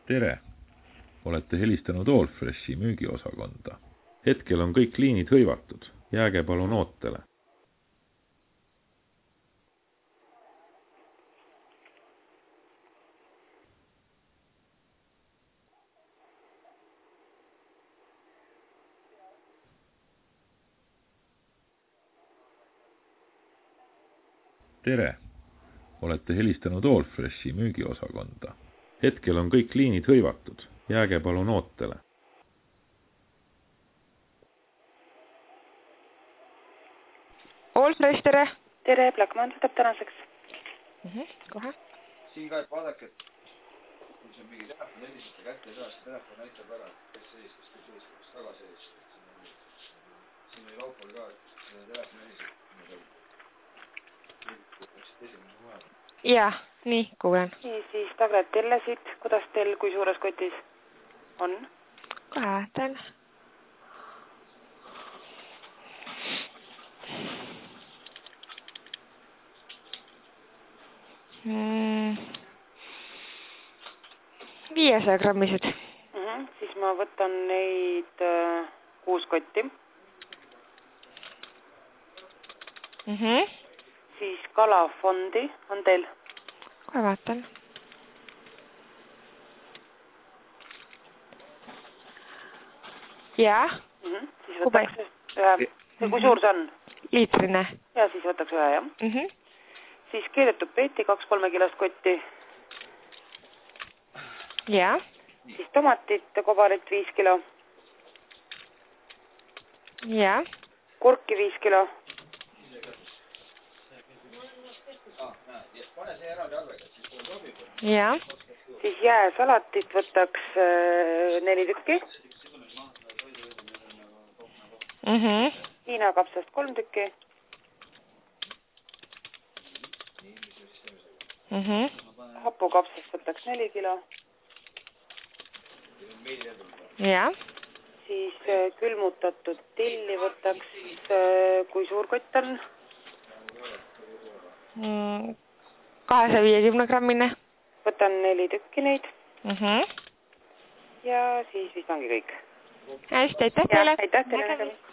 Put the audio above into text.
Tere! Olete helistanud Allfreshi müügiosakonda. Hetkel on kõik liinid hõivatud. Jääge palun ootele. Tere! Olete helistanud Allfreshi müügiosakonda. Hetkel on kõik liinid hõivatud. Jääge palun ootele. Allfresh, tere! Tere, Blackman võtab tänaseks. Kohe. Siin ka, et vaadake, et kui see on mingi telefon, helistate kätte ja see telefon näitab ära, kes helistas, kes tagasi helistas. Siin oli laupal ka, et see telefon helistab. Jah, nii, kuulen. Nii, siis Tagret tellesid. Kuidas teil, kui suures kotis on? Kohe vaatan. Mm. 500 grammised. Siis ma võtan neid 6 kotti. Siis kalafondi on teil? Kohe vaatan. Jah. Siis võtaks ühe. Kui suur see on? Liitrine. Ja siis võtaks ühe, jah. Siis keedetud peeti 2-3 kilost kotti. Jah. Siis tomatit kobarit 5 kilo. Jah. Kurki 5 kilo. Jah. Siis jääsalatit võtaks 4 tükki. Hiinakapsast 3 tükki. Hapukapsast võtaks 4 kilo. Jah. Siis külmutatud tilli võtaks, kui suur kott on? 250 grammine. Võtan 4 tükki neid. Mhm. Ja siis vist ongi kõik. Hästi, aitäh teile. Aitäh teile.